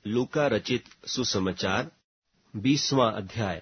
लूका रचित सुसमाचार 20वां अध्याय।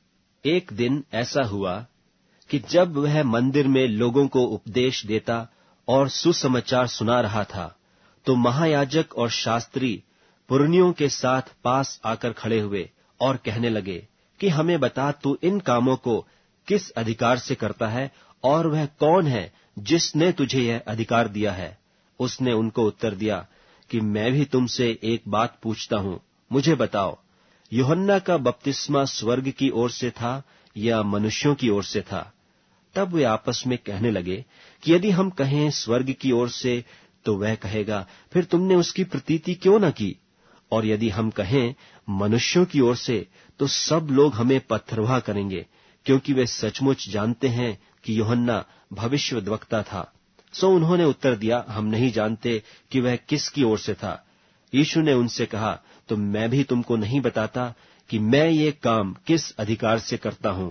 एक दिन ऐसा हुआ कि जब वह मंदिर में लोगों को उपदेश देता और सुसमाचार सुना रहा था, तो महायाजक और शास्त्री पुरनियों के साथ पास आकर खड़े हुए और कहने लगे कि हमें बता, तू इन कामों को किस अधिकार से करता है, और वह कौन है जिसने तुझे यह अधिकार दिया है? उसने उनको उत्तर दिया कि मैं भी तुमसे एक बात पूछता हूं, मुझे बताओ, यूहन्ना का बपतिस्मा स्वर्ग की ओर से था या मनुष्यों की ओर से था? तब वे आपस में कहने लगे कि यदि हम कहें स्वर्ग की ओर से, तो वह कहेगा, फिर तुमने उसकी प्रतीति क्यों न की? और यदि हम कहें मनुष्यों की ओर से, तो सब लोग हमें पथरवाह करेंगे, क्योंकि वे सचमुच जानते हैं कि यूहन्ना भविष्यद्वक्ता था। सो उन्होंने उत्तर दिया, हम नहीं जानते कि वह किसकी ओर से था। यीशु ने उनसे कहा, तो मैं भी तुमको नहीं बताता कि मैं ये काम किस अधिकार से करता हूं।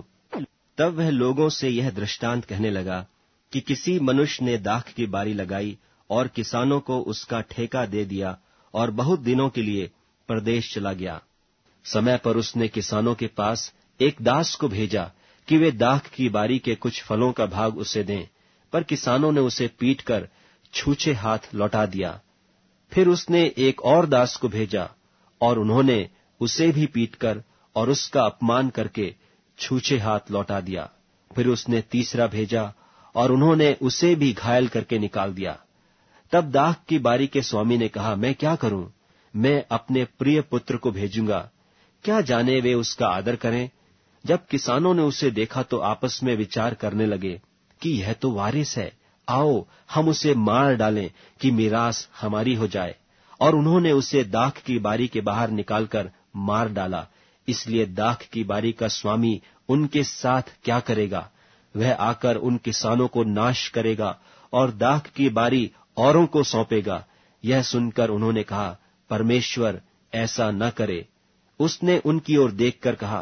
तब वह लोगों से यह दृष्टांत कहने लगा कि किसी मनुष्य ने दाख की बारी लगाई और किसानों को उसका ठेका दे दिया और बहुत दिनों के लिए परदेश चला गया। समय पर उसने किसानों के पास एक दास को भेजा कि वे दाख की बारी के कुछ फलों का भाग उसे दें, पर किसानों ने उसे पीटकर छूछे हाथ लौटा दिया। फिर उसने एक और दास को भेजा और उन्होंने उसे भी पीटकर और उसका अपमान करके छूछे हाथ लौटा दिया। फिर उसने तीसरा भेजा और उन्होंने उसे भी घायल करके निकाल दिया। तब दाख की बारी के स्वामी ने कहा, मैं क्या करूं? मैं अपने प्रिय पुत्र को भेजूंगा, क्या जाने वे उसका आदर करें। जब किसानों ने उसे देखा तो आपस में विचार करने लगे कि यह तो वारिस है, आओ हम उसे मार डालें कि मीरास हमारी हो जाए। और उन्होंने उसे दाख की बारी के बाहर निकालकर मार डाला। इसलिए दाख की बारी का स्वामी उनके साथ क्या करेगा? वह आकर उन किसानों को नाश करेगा और दाख की बारी औरों को सौंपेगा। यह सुनकर उन्होंने कहा, परमेश्वर ऐसा न करे। उसने उनकी ओर देखकर कहा,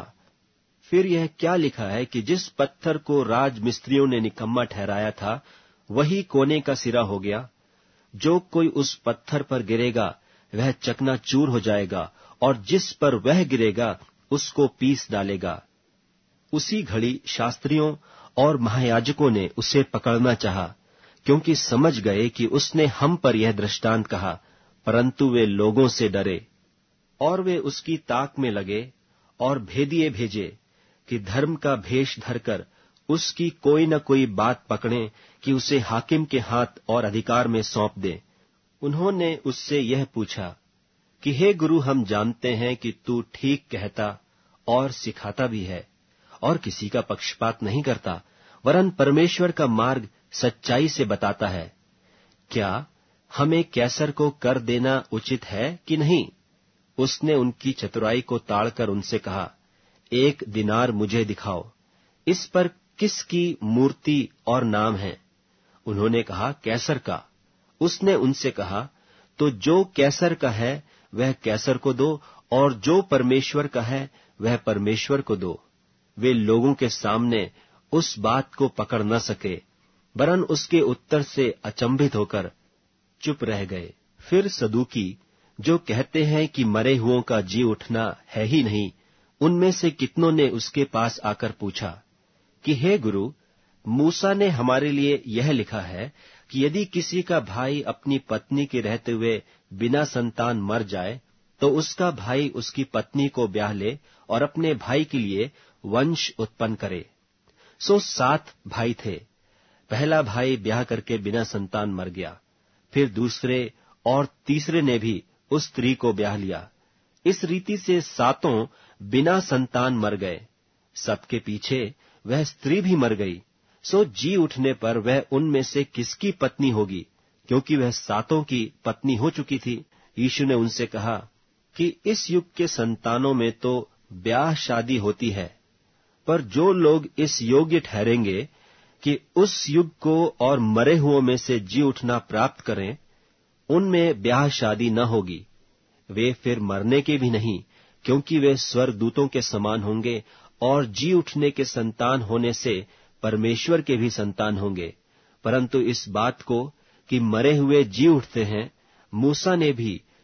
फिर यह क्या लिखा है कि जिस पत्थर को राजमिस्त्रियों ने निकम्मा ठहराया था, वही कोने का सिरा हो गया। जो कोई उस पत्थर पर गिरेगा वह चकनाचूर हो जाएगा, और जिस पर वह गिरेगा उसको पीस डालेगा। उसी घड़ी शास्त्रियों और महायाजकों ने उसे पकड़ना चाहा, क्योंकि समझ गए कि उसने हम पर यह दृष्टांत कहा, परंतु वे लोगों से डरे। और वे उसकी ताक में लगे और भेदिए भेजे कि धर्म का भेष धरकर उसकी कोई न कोई बात पकड़ें कि उसे हाकिम के हाथ और अधिकार में सौंप दें। उन्होंने उससे यह पूछा कि हे गुरु, हम जानते हैं कि तू ठीक कहता और सिखाता भी है और किसी का पक्षपात नहीं करता, वरन परमेश्वर का मार्ग सच्चाई से बताता है। क्या हमें कैसर को कर देना उचित है कि नहीं? उसने उनकी चतुराई को ताड़कर उनसे कहा, 1 दिनार मुझे दिखाओ, इस पर किसकी मूर्ति और नाम है? उन्होंने कहा, कैसर का। उसने उनसे कहा, तो जो कैसर का है वह कैसर को दो, और जो परमेश्वर का है वह परमेश्वर को दो। वे लोगों के सामने उस बात को पकड़ न सके, वरन उसके उत्तर से अचंभित होकर चुप रह गए। फिर सदूकी, जो कहते हैं कि मरे हुओं का जी उठना है ही नहीं, उनमें से कितनों ने उसके पास आकर पूछा कि हे गुरु, मूसा ने हमारे लिए यह लिखा है कि यदि किसी का भाई अपनी पत्नी के रहते हुए बिना संतान मर जाए, तो उसका भाई उसकी पत्नी को ब्याह ले और अपने भाई के लिए वंश उत्पन्न करे। सो 7 भाई थे। पहला भाई ब्याह करके बिना संतान मर गया। फिर दूसरे और तीसरे ने भी उस स्त्री को ब्याह लिया। इस रीति से 7 बिना संतान मर गए। सबके पीछे वह स्त्री भी मर गई। सो जी उठने पर वह उनमें से किसकी पत्नी होगी, क्योंकि वह 7 की पत्नी हो चुकी थी। यीशु ने उनसे कहा कि इस युग के संतानों में तो ब्याह शादी होती है, पर जो लोग इस योग्य ठहरेंगे कि उस युग को और मरे हुओं में से जी उठना प्राप्त करें, उनमें ब्याह शादी न होगी। वे फिर मरने के भी नहीं, क्योंकि वे स्वर्गदूतों के समान होंगे और जी उठने के संतान होने से परमेश्वर के भी संतान होंगे। परंतु इस बात को कि मरे हुए जी उठते हैं, मूसा ने भी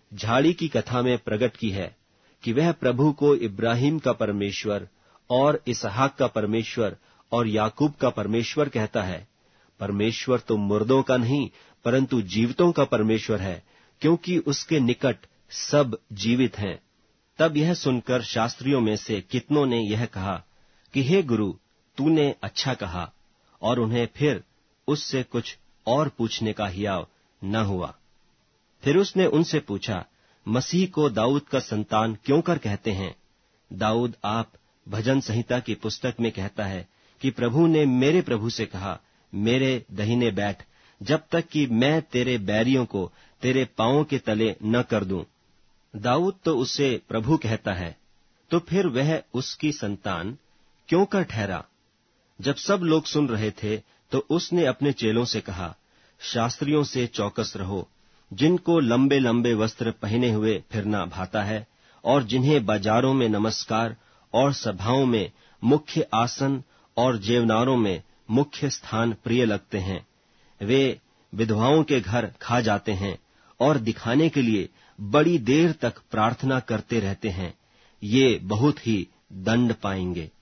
झाड़ी की कथा में प्रकट की है कि वह प्रभु को इब्राहिम का परमेश्वर और इसहाक का परमेश्वर और याकूब का परमेश्वर कहता है। परमेश्वर तो मुर्दों का नहीं परंतु जीवितों का परमेश्वर है, क्योंकि उसके निकट सब जीवित हैं। तब यह सुनकर शास्त्रियों में से कितनों ने यह कहा कि हे गुरु, तूने अच्छा कहा, और उन्हें फिर उससे कुछ और पूछने का हियाव न हुआ। फिर उसने उनसे पूछा, मसीह को दाऊद का संतान क्यों कर कहते हैं? दाऊद आप भजन संहिता की पुस्तक में कहता है कि प्रभु ने मेरे प्रभु से कहा, मेरे दाहिने बैठ, जब तक कि मैं तेरे बैरियों को तेरे पांवों के तले न कर दूं। दाऊद तो उसे प्रभु कहता है, तो फिर वह उसकी संतान क्यों कर ठहरा? जब सब लोग सुन रहे थे तो उसने अपने चेलों से कहा, शास्त्रियों से चौकस रहो, जिनको लंबे लंबे वस्त्र पहने हुए फिरना भाता है और जिन्हें बाजारों में नमस्कार और सभाओं में मुख्य आसन और जेवनारों में मुख्य स्थान प्रिय लगते हैं। वे विधवाओं के घर खा जाते हैं और दिखाने के लिए बड़ी देर तक प्रार्थना करते रहते हैं। ये बहुत ही दंड पाएंगे।